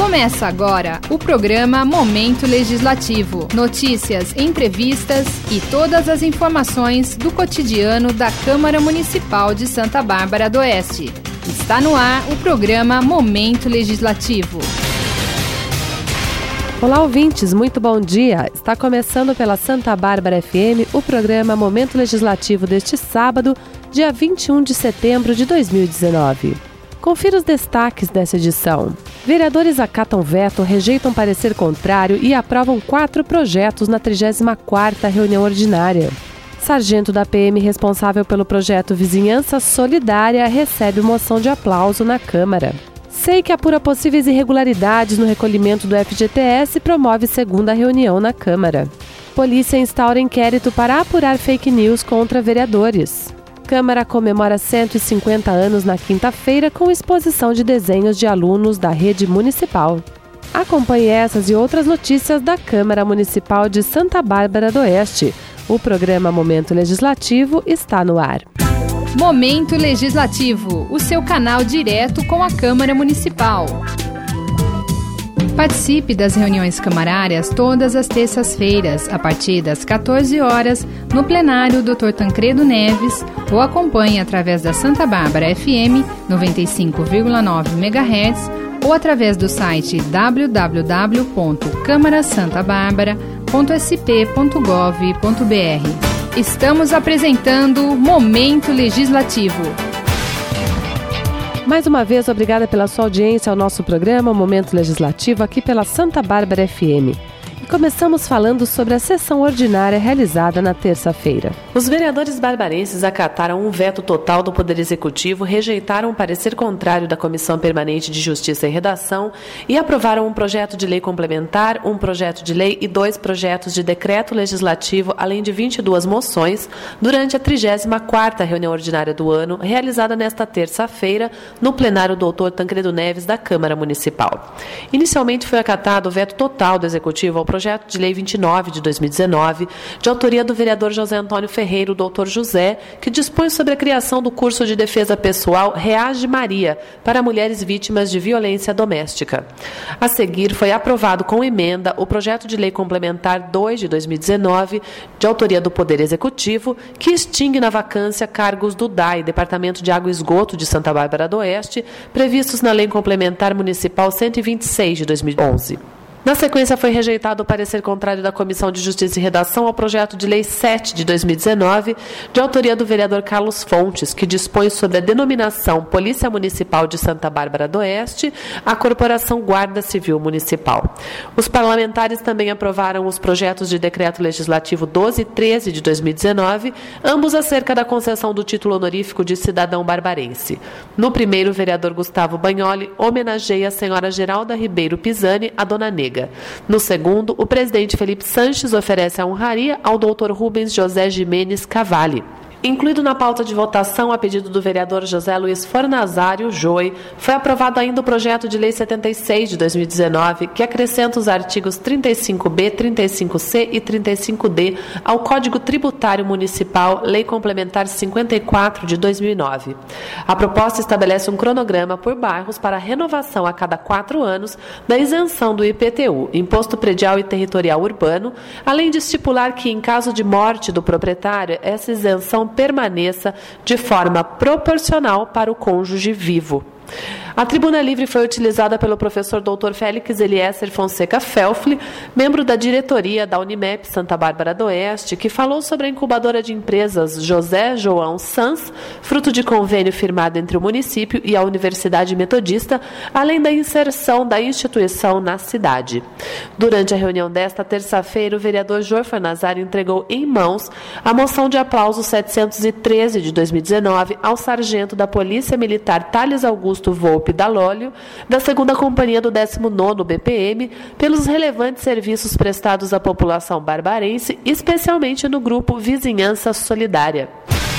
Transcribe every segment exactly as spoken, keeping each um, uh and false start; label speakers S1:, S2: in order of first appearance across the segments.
S1: Começa agora o programa Momento Legislativo. Notícias, entrevistas e todas as informações do cotidiano da Câmara Municipal de Santa Bárbara do Oeste. Está no ar o programa Momento Legislativo.
S2: Olá, ouvintes, muito bom dia. Está começando pela Santa Bárbara F M o programa Momento Legislativo deste sábado, dia vinte e um de setembro de dois mil e dezenove. Confira os destaques dessa edição. Vereadores acatam veto, rejeitam parecer contrário e aprovam quatro projetos na trigésima quarta reunião ordinária. Sargento da P M responsável pelo projeto Vizinhança Solidária recebe moção de aplauso na Câmara. S E I que apura possíveis irregularidades no recolhimento do F G T S promove segunda reunião na Câmara. Polícia instaura inquérito para apurar fake news contra vereadores. Câmara comemora cento e cinquenta anos na quinta-feira com exposição de desenhos de alunos da rede municipal. Acompanhe essas e outras notícias da Câmara Municipal de Santa Bárbara do Oeste. O programa Momento Legislativo está no ar.
S1: Momento Legislativo, o seu canal direto com a Câmara Municipal. Participe das reuniões camarárias todas as terças-feiras, a partir das quatorze horas, no plenário doutor Tancredo Neves, ou acompanhe através da Santa Bárbara F M noventa e cinco vírgula nove megahertz ou através do site w w w ponto câmara santa bárbara ponto s p ponto gov ponto b r. Estamos apresentando Momento Legislativo.
S2: Mais uma vez, obrigada pela sua audiência ao nosso programa Momento Legislativo aqui pela Santa Bárbara F M. E começamos falando sobre a sessão ordinária realizada na terça-feira.
S3: Os vereadores barbarenses acataram um veto total do Poder Executivo, rejeitaram um parecer contrário da Comissão Permanente de Justiça e Redação e aprovaram um projeto de lei complementar, um projeto de lei e dois projetos de decreto legislativo, além de vinte e duas moções, durante a trigésima quarta reunião ordinária do ano, realizada nesta terça-feira, no plenário doutor Tancredo Neves da Câmara Municipal. Inicialmente foi acatado o veto total do Executivo ao projeto de lei vinte e nove de dois mil e dezenove, de autoria do vereador José Antônio Ferreira, o doutor José, que dispõe sobre a criação do curso de defesa pessoal Reage Maria para mulheres vítimas de violência doméstica. A seguir, foi aprovado com emenda o projeto de lei complementar dois de dois mil e dezenove, de autoria do Poder Executivo, que extingue na vacância cargos do D A I, Departamento de Água e Esgoto de Santa Bárbara do Oeste, previstos na Lei Complementar Municipal cento e vinte e seis de dois mil e onze. Na sequência, foi rejeitado o parecer contrário da Comissão de Justiça e Redação ao projeto de lei sete de dois mil e dezenove, de autoria do vereador Carlos Fontes, que dispõe sobre a denominação Polícia Municipal de Santa Bárbara do Oeste, a Corporação Guarda Civil Municipal. Os parlamentares também aprovaram os projetos de decreto legislativo doze e treze de dois mil e dezenove, ambos acerca da concessão do título honorífico de cidadão barbarense. No primeiro, o vereador Gustavo Bagnoli homenageia a senhora Geralda Ribeiro Pisani, a dona Nega. No segundo, o presidente Felipe Sanches oferece a honraria ao doutor Rubens José Jimenez Cavalli. Incluído na pauta de votação, a pedido do vereador José Luiz Fornazário Joy, foi aprovado ainda o projeto de lei setenta e seis de dois mil e dezenove, que acrescenta os artigos trinta e cinco B, trinta e cinco C e trinta e cinco D ao Código Tributário Municipal, Lei Complementar cinquenta e quatro de dois mil e nove. A proposta estabelece um cronograma por bairros para a renovação a cada quatro anos da isenção do I P T U, Imposto Predial e Territorial Urbano, além de estipular que, em caso de morte do proprietário, essa isenção permaneça de forma proporcional para o cônjuge vivo. A tribuna livre foi utilizada pelo professor doutor Félix Eliezer Fonseca Felfli, membro da diretoria da Unimep Santa Bárbara do Oeste, que falou sobre a incubadora de empresas José João Sanz, fruto de convênio firmado entre o município e a Universidade Metodista, além da inserção da instituição na cidade. Durante a reunião desta terça-feira, o vereador Jor Fornazário entregou em mãos a moção de aplauso setecentos e treze de dois mil e dezenove ao sargento da Polícia Militar Thales Augusto Volpe Dalólio, da segunda Companhia do décimo nono B P M, pelos relevantes serviços prestados à população barbarense, especialmente no grupo Vizinhança Solidária.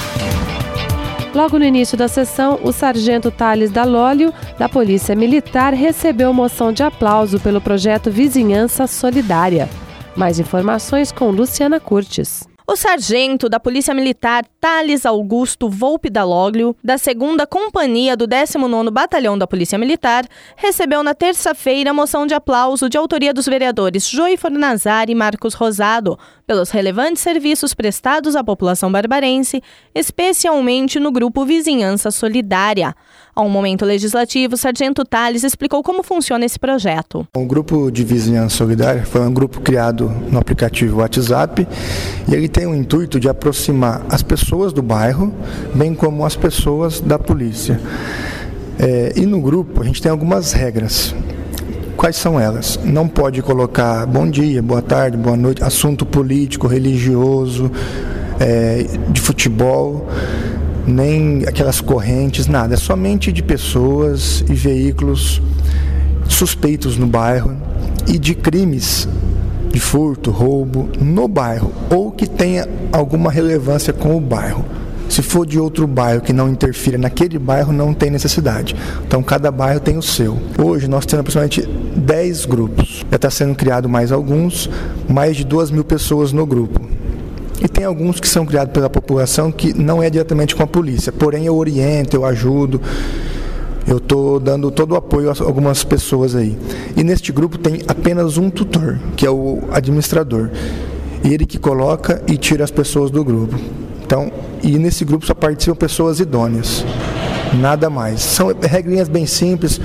S2: Logo no início da sessão, o sargento Thales Dalólio, da Polícia Militar, recebeu moção de aplauso pelo projeto Vizinhança Solidária. Mais informações com Luciana Curtis.
S4: O sargento da Polícia Militar Thales Augusto Volpe Dalloglio, da segunda Companhia do décimo nono Batalhão da Polícia Militar, recebeu na terça-feira a moção de aplauso de autoria dos vereadores Joey Fornazari e Marcos Rosado, pelos relevantes serviços prestados à população barbarense, especialmente no grupo Vizinhança Solidária. A um momento legislativo, o sargento Thales explicou como funciona esse projeto.
S5: O grupo de Vizinhança Solidária foi um grupo criado no aplicativo WhatsApp e ele tem o intuito de aproximar as pessoas do bairro, bem como as pessoas da polícia. É, e no grupo a gente tem algumas regras. Quais são elas? Não pode colocar bom dia, boa tarde, boa noite, assunto político, religioso, é, de futebol, nem aquelas correntes, nada. É somente de pessoas e veículos suspeitos no bairro e de crimes de furto, roubo no bairro ou que tenha alguma relevância com o bairro. Se for de outro bairro que não interfira naquele bairro, não tem necessidade. Então, cada bairro tem o seu. Hoje, nós temos aproximadamente dez grupos. Já está sendo criado mais alguns, mais de duas mil pessoas no grupo. E tem alguns que são criados pela população que não é diretamente com a polícia. Porém, eu oriento, eu ajudo, eu estou dando todo o apoio a algumas pessoas aí. E neste grupo tem apenas um tutor, que é o administrador. Ele que coloca e tira as pessoas do grupo. Então, e nesse grupo só participam pessoas idôneas, nada mais. São regrinhas bem simples,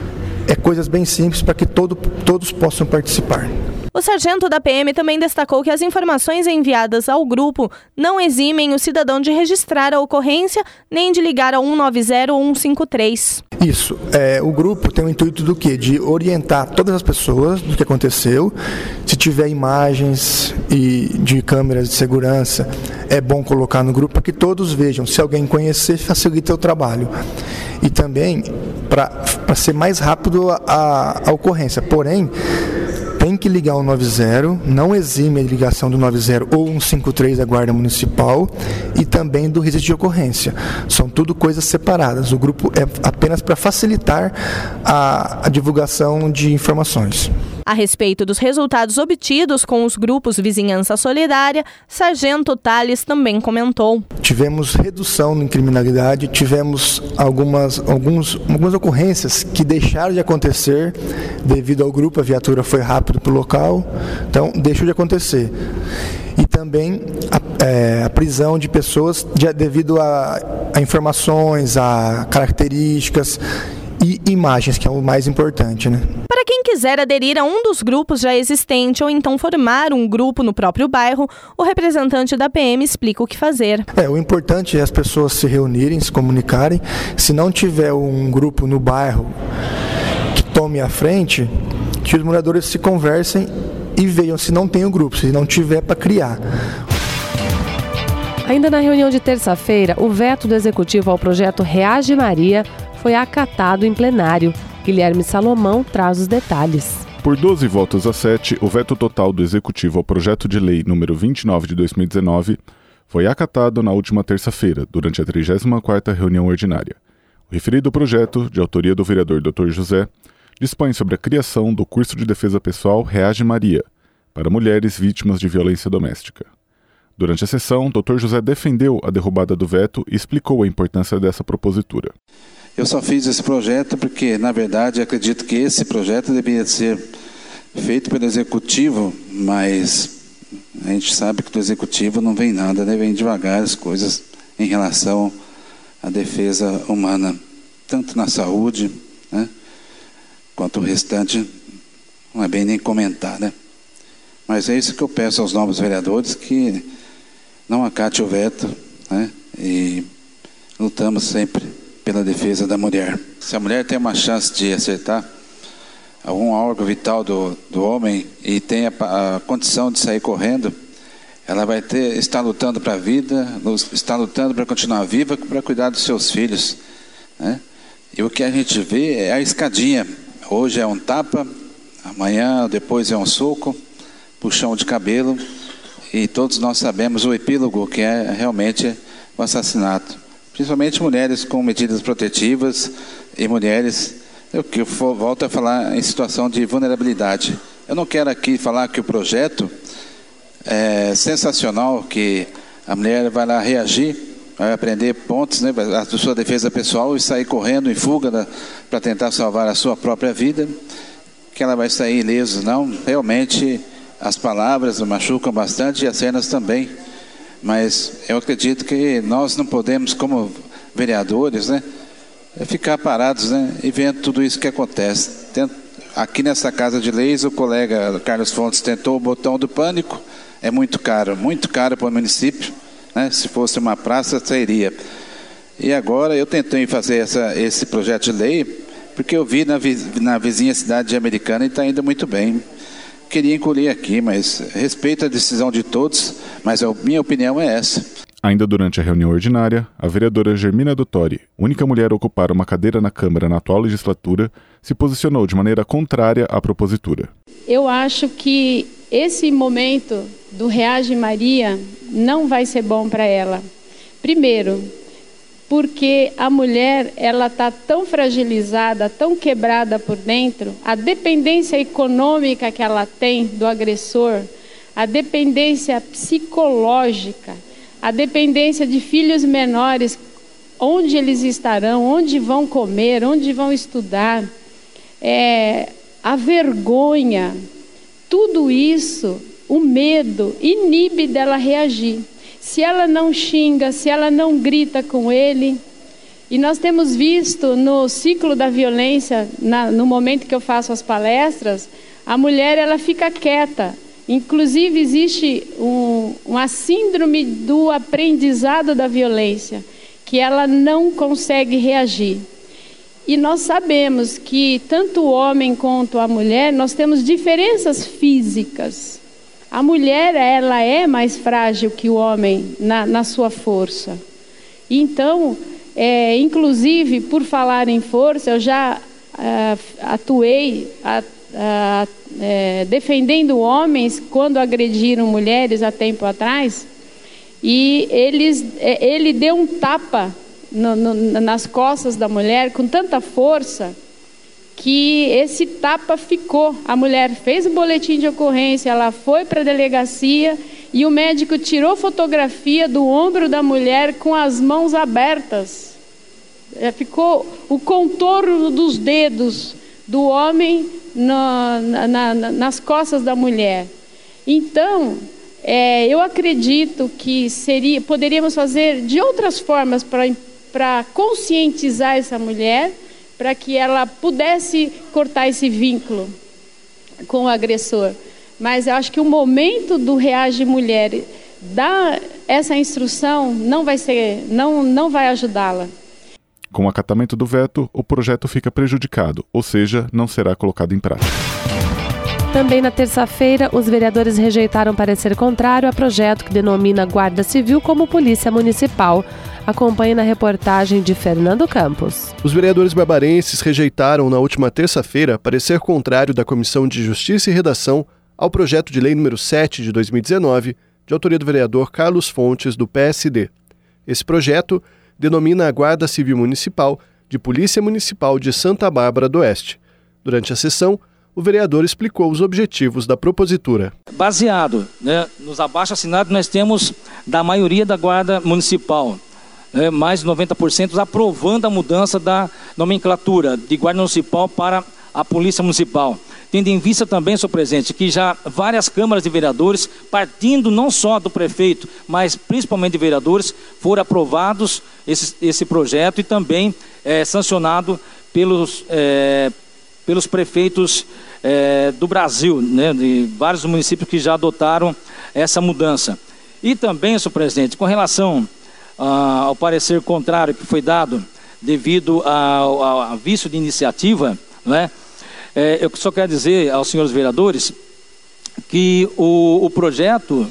S5: é coisas bem simples para que todo, todos possam participar.
S4: O sargento da P M também destacou que as informações enviadas ao grupo não eximem o cidadão de registrar a ocorrência nem de ligar ao um nove zero ou um cinco três.
S5: Isso, é, o grupo tem o intuito do quê? De orientar todas as pessoas do que aconteceu. Se tiver imagens e de câmeras de segurança, é bom colocar no grupo para que todos vejam. Se alguém conhecer, facilita o trabalho. E também para ser mais rápido a, a, a ocorrência. Porém, tem que ligar o nove zero, não exime a ligação do nove zero ou um cinco três da Guarda Municipal e também do registro de ocorrência. São tudo coisas separadas. O grupo é apenas para facilitar a, a divulgação de informações.
S4: A respeito dos resultados obtidos com os grupos Vizinhança Solidária, sargento Thales também comentou.
S5: Tivemos redução em criminalidade, tivemos algumas, alguns, algumas ocorrências que deixaram de acontecer devido ao grupo, a viatura foi rápido para o local, então deixou de acontecer. E também a, é, a prisão de pessoas de, devido a, a informações, a características e imagens, que é o mais importante, né?
S4: Para quem quiser aderir a um dos grupos já existente ou então formar um grupo no próprio bairro, o representante da P M explica o que fazer.
S5: É, o importante é as pessoas se reunirem, se comunicarem. Se não tiver um grupo no bairro que tome a frente, que os moradores se conversem e vejam se não tem o grupo, se não tiver, para criar.
S2: Ainda na reunião de terça-feira, o veto do Executivo ao projeto Reage Maria foi acatado em plenário. Guilherme Salomão traz os detalhes.
S6: Por doze votos a sete, o veto total do Executivo ao projeto de lei número vinte e nove de dois mil e dezenove foi acatado na última terça-feira, durante a trigésima quarta reunião ordinária. O referido projeto, de autoria do vereador doutor José, dispõe sobre a criação do curso de defesa pessoal Reage Maria, para mulheres vítimas de violência doméstica. Durante a sessão, doutor José defendeu a derrubada do veto e explicou a importância dessa propositura.
S7: Eu só fiz esse projeto porque, na verdade, acredito que esse projeto deveria ser feito pelo Executivo, mas a gente sabe que do Executivo não vem nada, né? Vem devagar as coisas em relação à defesa humana, tanto na saúde, né, quanto o restante, não é bem nem comentar, né? Mas é isso que eu peço aos novos vereadores, que não acate o veto, né, e lutamos sempre pela defesa da mulher. Se a mulher tem uma chance de acertar algum órgão vital do, do homem e tem a, a condição de sair correndo, ela vai ter, estar lutando para a vida, está lutando para continuar viva, para cuidar dos seus filhos, né? E o que a gente vê é a escadinha. Hoje é um tapa, amanhã, depois é um soco, puxão de cabelo, e todos nós sabemos o epílogo, que é realmente o assassinato. Principalmente mulheres com medidas protetivas e mulheres, eu que volto a falar em situação de vulnerabilidade. Eu não quero aqui falar que o projeto É sensacional que a mulher vai lá reagir, vai aprender pontos, né, a sua defesa pessoal e sair correndo em fuga para tentar salvar a sua própria vida, que ela vai sair ilesa. Não, realmente as palavras machucam bastante e as cenas também, mas eu acredito que nós não podemos, como vereadores, né, ficar parados, né, e vendo tudo isso que acontece. Aqui nessa Casa de Leis, o colega Carlos Fontes tentou o botão do pânico, é muito caro, muito caro para o município, né? Se fosse uma praça, sairia. E agora eu tentei fazer essa, esse projeto de lei, porque eu vi na, na vizinha cidade de Americana e está indo muito bem. Queria incluir aqui, mas respeito a decisão de todos, mas a minha opinião é essa.
S6: Ainda durante a reunião ordinária, a vereadora Germina Dottori, única mulher a ocupar uma cadeira na Câmara na atual legislatura, se posicionou de maneira contrária à propositura.
S8: Eu acho que esse momento do Reage Maria não vai ser bom para ela. Primeiro, porque a mulher ela está tão fragilizada, tão quebrada por dentro, a dependência econômica que ela tem do agressor, a dependência psicológica, a dependência de filhos menores, onde eles estarão, onde vão comer, onde vão estudar, é, a vergonha, tudo isso, o medo, inibe dela reagir. Se ela não xinga, se ela não grita com ele, e nós temos visto no ciclo da violência, na, no momento que eu faço as palestras, a mulher ela fica quieta. Inclusive existe um, uma síndrome do aprendizado da violência, que ela não consegue reagir. E nós sabemos que tanto o homem quanto a mulher, nós temos diferenças físicas. A mulher, ela é mais frágil que o homem na, na sua força. Então, é, inclusive, por falar em força, eu já uh, atuei a, a, é, defendendo homens quando agrediram mulheres há tempo atrás, e eles, ele deu um tapa no, no, nas costas da mulher com tanta força que esse tapa ficou. A mulher fez o boletim de ocorrência, ela foi para a delegacia e o médico tirou fotografia do ombro da mulher com as mãos abertas. Ficou o contorno dos dedos do homem na, na, na, nas costas da mulher. Então, é, eu acredito que seria, poderíamos fazer de outras formas para conscientizar essa mulher, para que ela pudesse cortar esse vínculo com o agressor. Mas eu acho que o momento do Reage Mulher dar essa instrução não vai ser, não, não vai ajudá-la.
S6: Com o acatamento do veto, o projeto fica prejudicado, ou seja, não será colocado em prática.
S2: Também na terça-feira, os vereadores rejeitaram parecer contrário a projeto que denomina Guarda Civil como Polícia Municipal. Acompanhe na reportagem de Fernando Campos.
S9: Os vereadores barbarenses rejeitaram na última terça-feira parecer contrário da Comissão de Justiça e Redação ao projeto de lei número sete de dois mil e dezenove, de autoria do vereador Carlos Fontes, do P S D. Esse projeto denomina a Guarda Civil Municipal de Polícia Municipal de Santa Bárbara do Oeste. Durante a sessão, o vereador explicou os objetivos da propositura.
S10: Baseado, né, nos abaixo-assinados, nós temos da maioria da Guarda Municipal, né, mais de noventa por cento aprovando a mudança da nomenclatura de Guarda Municipal para a Polícia Municipal. Tendo em vista também, senhor presidente, que já várias câmaras de vereadores, partindo não só do prefeito, mas principalmente de vereadores, foram aprovados esse, esse projeto e também é, sancionado pelos, é, pelos prefeitos é, do Brasil, né, de vários municípios que já adotaram essa mudança. E também, senhor presidente, com relação ah, ao parecer contrário que foi dado devido ao, ao vício de iniciativa, né, É, eu só quero dizer aos senhores vereadores que o, o projeto,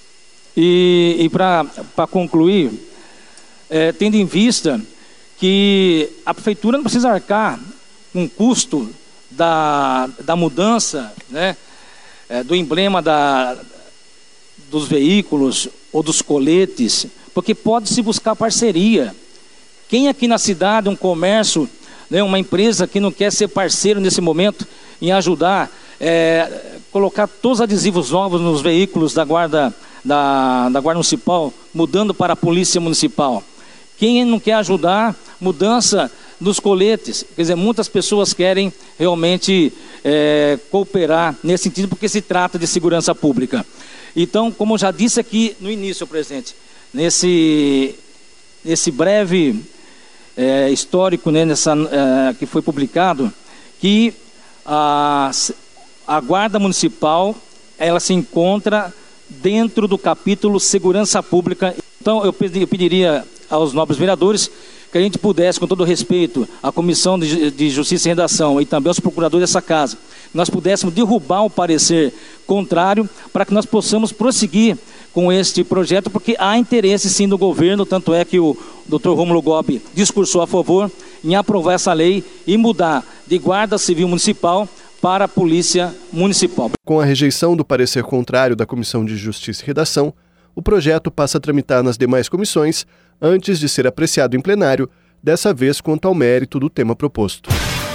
S10: e, e para concluir, é, tendo em vista que a prefeitura não precisa arcar com o custo da, da mudança, né, é, do emblema da, dos veículos ou dos coletes, porque pode-se buscar parceria. Quem aqui na cidade, um comércio, uma empresa que não quer ser parceiro nesse momento em ajudar, é, colocar todos os adesivos novos nos veículos da guarda, da, da guarda municipal, mudando para a polícia municipal. Quem não quer ajudar, mudança dos coletes. Quer dizer, muitas pessoas querem realmente é, cooperar nesse sentido, porque se trata de segurança pública. Então, como eu já disse aqui no início, presidente, nesse, nesse breve é, histórico, né, nessa, é, que foi publicado, que a, a Guarda Municipal, ela se encontra dentro do capítulo Segurança Pública. Então, eu pediria aos nobres vereadores que a gente pudesse, com todo respeito à Comissão de, de Justiça e Redação e também aos procuradores dessa casa, nós pudéssemos derrubar o parecer contrário para que nós possamos prosseguir com este projeto, porque há interesse sim do governo, tanto é que o doutor Rômulo Gobi discursou a favor em aprovar essa lei e mudar de Guarda Civil Municipal para a Polícia Municipal.
S9: Com a rejeição do parecer contrário da Comissão de Justiça e Redação, o projeto passa a tramitar nas demais comissões antes de ser apreciado em plenário, dessa vez quanto ao mérito do tema proposto.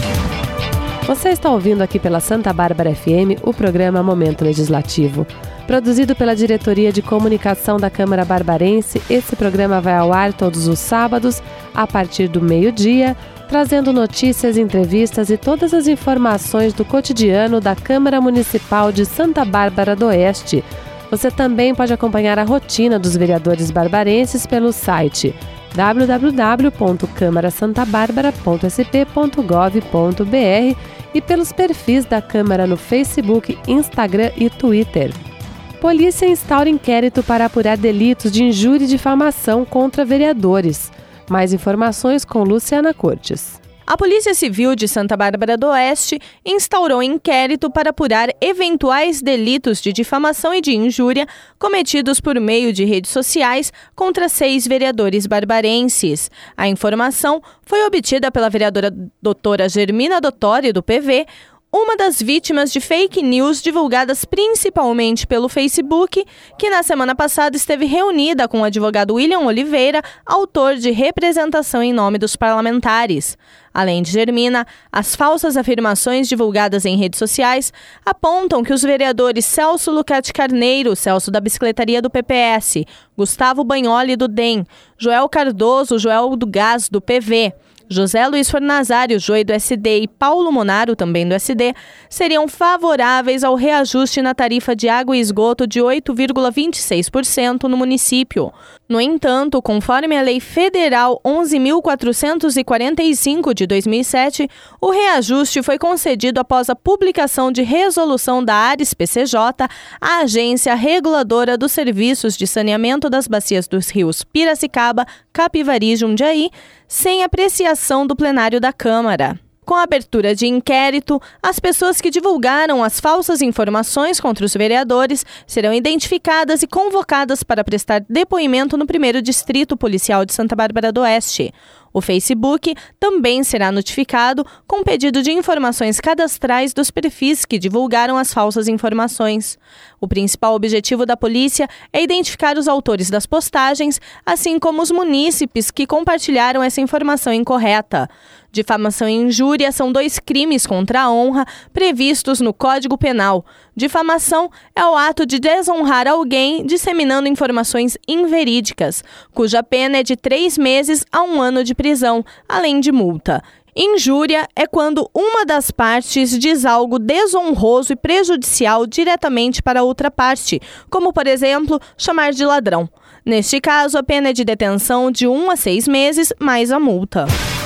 S2: Você está ouvindo aqui pela Santa Bárbara F M o programa Momento Legislativo. Produzido pela Diretoria de Comunicação da Câmara Barbarense, esse programa vai ao ar todos os sábados, a partir do meio-dia, trazendo notícias, entrevistas e todas as informações do cotidiano da Câmara Municipal de Santa Bárbara do Oeste. Você também pode acompanhar a rotina dos vereadores barbarenses pelo site w w w ponto câmara santa bárbara ponto s p ponto gov ponto b r e pelos perfis da Câmara no Facebook, Instagram e Twitter. Polícia instaura inquérito para apurar delitos de injúria e difamação contra vereadores. Mais informações com Luciana Cortes.
S4: A Polícia Civil de Santa Bárbara do Oeste instaurou inquérito para apurar eventuais delitos de difamação e de injúria cometidos por meio de redes sociais contra seis vereadores barbarenses. A informação foi obtida pela vereadora doutora Germina Dottori, do P V, uma das vítimas de fake news divulgadas principalmente pelo Facebook, que na semana passada esteve reunida com o advogado William Oliveira, autor de representação em nome dos parlamentares. Além de Germina, as falsas afirmações divulgadas em redes sociais apontam que os vereadores Celso Lucati Carneiro, Celso da Bicicletaria do P P S, Gustavo Bagnoli do D E M, Joel Cardoso, Joel do Gás do P V, José Luiz Fornazário, Joey do S D e Paulo Monaro, também do S D, seriam favoráveis ao reajuste na tarifa de água e esgoto de oito vírgula vinte e seis por cento no município. No entanto, conforme a Lei Federal onze mil quatrocentos e quarenta e cinco de dois mil e sete, o reajuste foi concedido após a publicação de resolução da Ares P C J, a agência reguladora dos serviços de saneamento das bacias dos rios Piracicaba, Capivari e Jundiaí, sem apreciação do plenário da Câmara. Com a abertura de inquérito, as pessoas que divulgaram as falsas informações contra os vereadores serão identificadas e convocadas para prestar depoimento no primeiro Distrito Policial de Santa Bárbara do Oeste. O Facebook também será notificado com pedido de informações cadastrais dos perfis que divulgaram as falsas informações. O principal objetivo da polícia é identificar os autores das postagens, assim como os munícipes que compartilharam essa informação incorreta. Difamação e injúria são dois crimes contra a honra previstos no Código Penal. Difamação é o ato de desonrar alguém disseminando informações inverídicas, cuja pena é de três meses a um ano de prisão, além de multa. Injúria é quando uma das partes diz algo desonroso e prejudicial diretamente para outra parte, como, por exemplo, chamar de ladrão. Neste caso, a pena é de detenção de um a seis meses, mais a multa.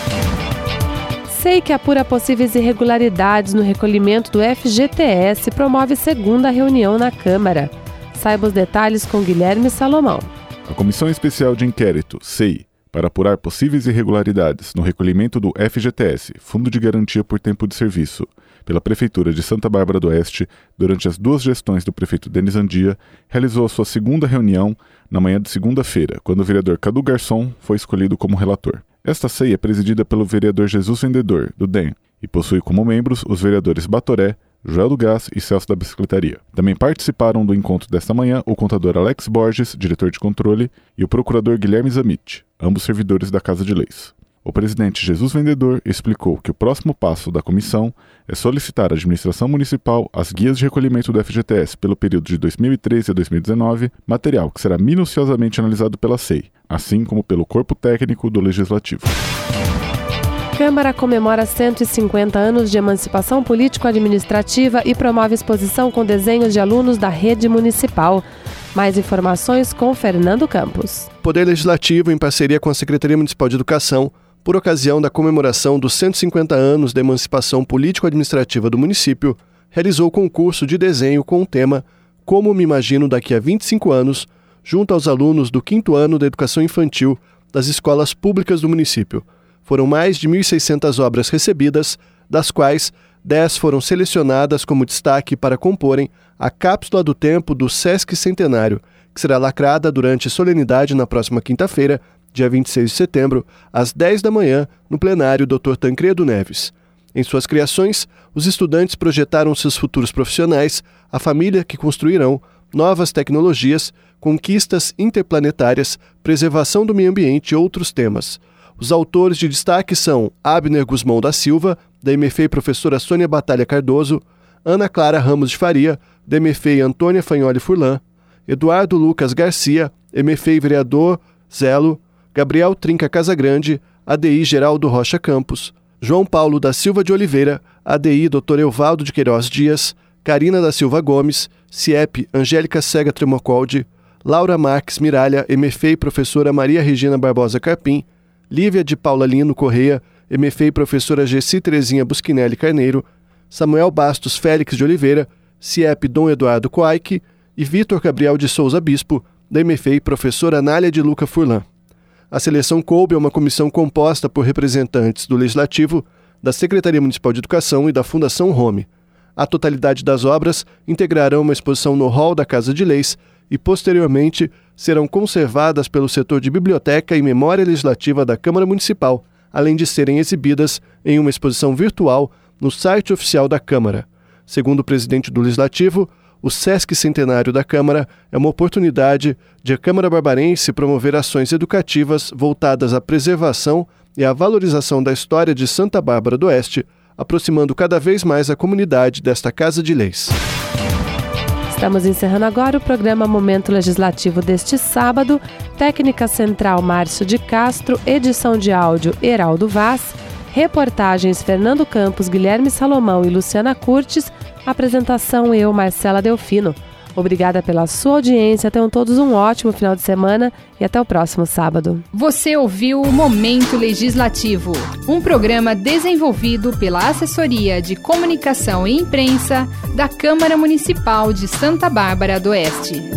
S2: SEI, que apura possíveis irregularidades no recolhimento do F G T S, promove segunda reunião na Câmara. Saiba os detalhes com Guilherme Salomão.
S6: A Comissão Especial de Inquérito, SEI, para apurar possíveis irregularidades no recolhimento do F G T S, Fundo de Garantia por Tempo de Serviço, pela Prefeitura de Santa Bárbara do Oeste, durante as duas gestões do prefeito Denis Andia, realizou a sua segunda reunião na manhã de segunda-feira, quando o vereador Cadu Garçom foi escolhido como relator. Esta SEI é presidida pelo vereador Jesus Vendedor, do D E M, e possui como membros os vereadores Batoré, Joel do Gás e Celso da Bicicletaria. Também participaram do encontro desta manhã o contador Alex Borges, diretor de controle, e o procurador Guilherme Zamit, ambos servidores da Casa de Leis. O presidente Jesus Vendedor explicou que o próximo passo da comissão é solicitar à administração municipal as guias de recolhimento do F G T S pelo período de dois mil e treze a dois mil e dezenove, material que será minuciosamente analisado pela S E I, assim como pelo corpo técnico do Legislativo.
S2: Câmara comemora cento e cinquenta anos de emancipação político-administrativa e promove exposição com desenhos de alunos da rede municipal. Mais informações com Fernando Campos.
S9: Poder Legislativo, em parceria com a Secretaria Municipal de Educação, por ocasião da comemoração dos cento e cinquenta anos da emancipação político-administrativa do município, realizou concurso de desenho com o tema Como me imagino daqui a vinte e cinco anos, junto aos alunos do quinto ano da educação infantil das escolas públicas do município. Foram mais de mil e seiscentas obras recebidas, das quais dez foram selecionadas como destaque para comporem a cápsula do tempo do Sesc Centenário, que será lacrada durante solenidade na próxima quinta-feira, dia vinte e seis de setembro, às dez da manhã, no plenário doutor Tancredo Neves. Em suas criações, os estudantes projetaram seus futuros profissionais, a família que construirão, novas tecnologias, conquistas interplanetárias, preservação do meio ambiente e outros temas. Os autores de destaque são Abner Guzmão da Silva, da M F E professora Sônia Batalha Cardoso, Ana Clara Ramos de Faria, da M F E Antônia Fagnoli Furlan, Eduardo Lucas Garcia, M F E vereador Zelo, Gabriel Trinca Casagrande, A D I Geraldo Rocha Campos, João Paulo da Silva de Oliveira, A D I doutor Evaldo de Queiroz Dias, Carina da Silva Gomes, C I E P Angélica Sega Tremocoldi, Laura Marques Miralha, M F E professora Maria Regina Barbosa Carpim, Lívia de Paula Lino Correia, M F E professora Gessi Terezinha Buschinelli Carneiro, Samuel Bastos Félix de Oliveira, C I E P Dom Eduardo Coaique e Vitor Gabriel de Souza Bispo, da M F E professora Anália de Luca Furlan. A seleção coube é uma comissão composta por representantes do Legislativo, da Secretaria Municipal de Educação e da Fundação Home. A totalidade das obras integrarão uma exposição no hall da Casa de Leis e, posteriormente, serão conservadas pelo setor de Biblioteca e Memória Legislativa da Câmara Municipal, além de serem exibidas em uma exposição virtual no site oficial da Câmara. Segundo o presidente do Legislativo, o Sesc Centenário da Câmara é uma oportunidade de a Câmara Barbarense promover ações educativas voltadas à preservação e à valorização da história de Santa Bárbara do Oeste, aproximando cada vez mais a comunidade desta Casa de Leis.
S2: Estamos encerrando agora o programa Momento Legislativo deste sábado. Técnica Central Márcio de Castro, edição de áudio Heraldo Vaz, reportagens Fernando Campos, Guilherme Salomão e Luciana Curtis, apresentação eu, Marcela Delfino. Obrigada pela sua audiência, tenham todos um ótimo final de semana e até o próximo sábado.
S1: Você ouviu o Momento Legislativo, um programa desenvolvido pela Assessoria de Comunicação e Imprensa da Câmara Municipal de Santa Bárbara do Oeste.